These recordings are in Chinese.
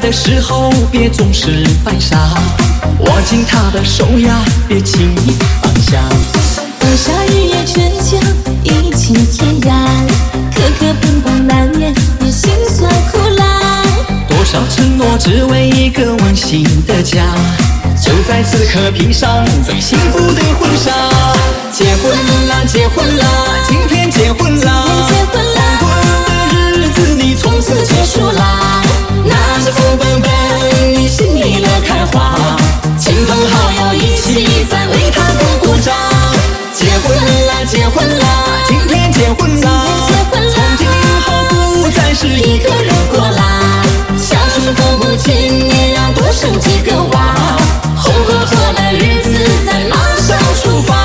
的时候别总是犯傻，握紧他的手呀，别轻易放下。 多少日夜春秋，一起天涯，磕磕碰碰难免有心酸苦辣。 多少承诺只为一个温馨的家，就在此刻披上最幸福的婚纱。结婚啦，结婚啦，今天结婚啦，黄昏的日子你从此结束啦。拿着红本本，你心里乐开花，亲朋好友一起在为他鼓鼓掌。结婚啦，结婚啦，今天结婚啦，从今后不再是一个人过啦。孝顺父母亲，你要多生几个娃，红火火的日子在马上出发。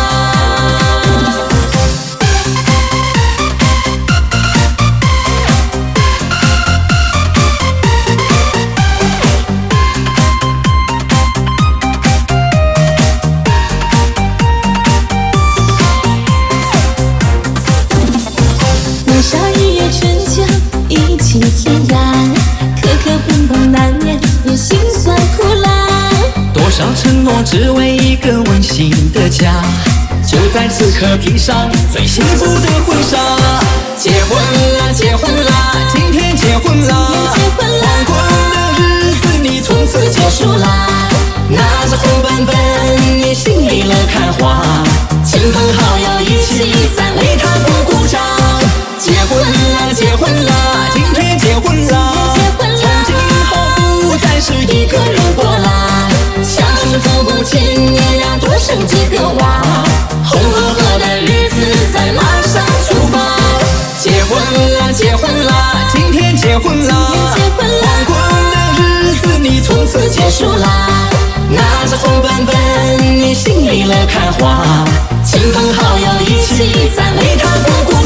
多少日夜春秋，一起天涯，磕磕碰碰难免有心酸苦辣。 多少承诺只为一个温馨的家，就在此刻披上最幸福的婚纱。结婚啦，结婚啦，今天结婚啦，黄昏的日子你从此结束啦。拿着红本本，你心里乐开花，亲朋好友一起在为他鼓鼓掌。结婚啦，结婚啦，今天结婚啦，从今后不再是一个人过啦。孝顺父母亲，你要多生几个娃，红火火的日子在马上出发。结婚啦，结婚啦，今天结婚啦，黄昏的日子你从此结束啦。拿着红本本，你心里乐开花，亲朋好友一起在为他鼓鼓